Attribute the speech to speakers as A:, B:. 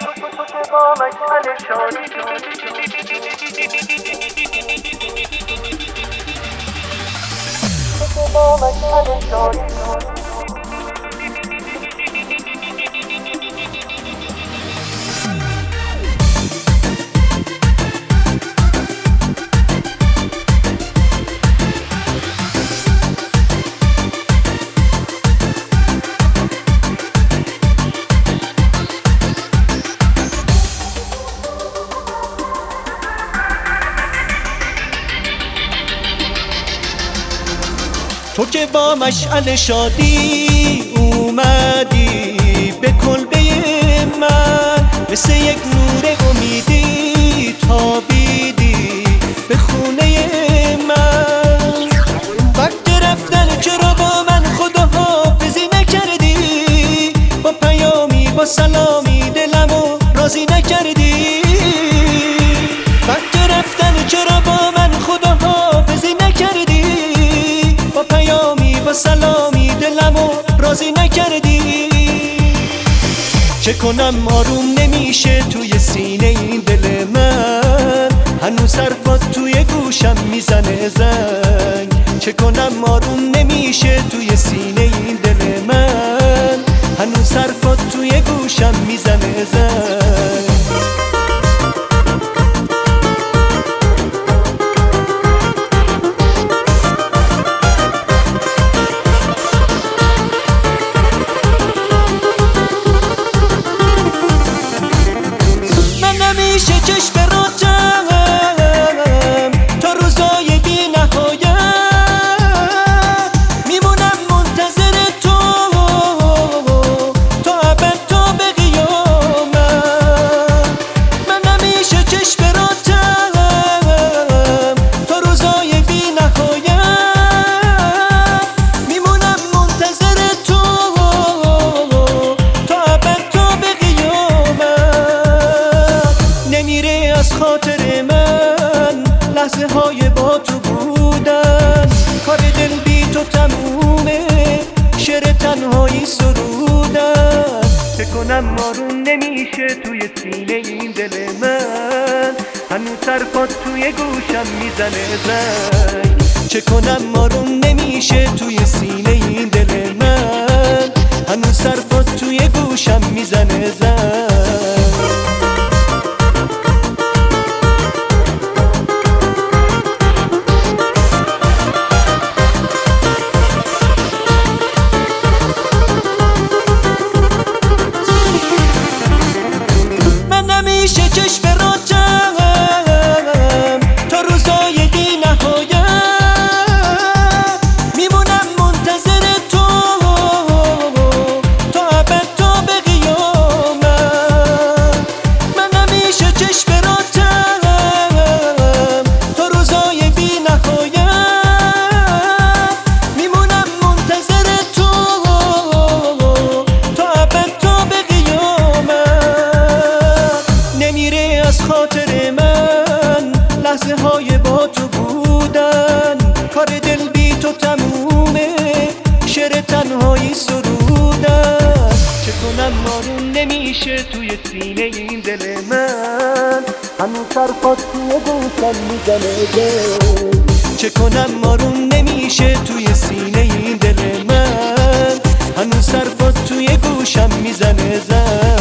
A: تو که با مشعل شادی اومدی به کلبه من، مثل یک نور امیدی تابیدی به خونه من. وقت رفتن چرا با من خداحافظی نکردی؟ با پیامی با سلامی دلمو راضی نکردی؟ وقت رفتن چرا با من خداحافظی نکردی؟ با پیامی با سلامی دلمو راضی نکردی؟ چه کنم آروم نمیشه توی سینه این دل من، هنوز حرفات توی گوشم میزنه زنگ. چه کنم آروم نمیشه توی سینه این دل من، هنوز حرفات توی گوشم میزنه زنگ. همیشه چشم راجم تا روزای بی نهایت، میمونم منتظر تو تا ابد تا به قیامت. من همیشه چشم راجم تا روزای بی نهایت، میمونم منتظر تو تا ابد تا به قیامت. نمیره از خاطر من لحظه های با تو بودن، کار دل بی تو تمومه، شعر تنهایی سرودن. چه کنم آروم نمیشه توی سینه این دل من، هنوز حرفات توی گوشم میزنه زنگ. چه کنم آروم نمیشه توی سینه این دل من، هنوز حرفات توی گوشم میزنه زنگ. همیشه چشم راجم تا روزای بی نهایت، میمونم منتظر تو تا ابد تا به قیامت. من همیشه چشم راجم تا روزای بی نهایت، میمونم منتظر تو تا ابد تا به قیامت. نمیره از خاطر من لحظه های با تو بودن، کار دل بی تو تمومه، شعر تنهایی سرودن. چه کنم آروم نمیشه توی سینه این دل من، هنوز حرفات توی گوشم میزنه زنگ. چه کنم آروم نمیشه توی سینه این دل من، هنوز حرفات توی گوشم میزنه زنگ.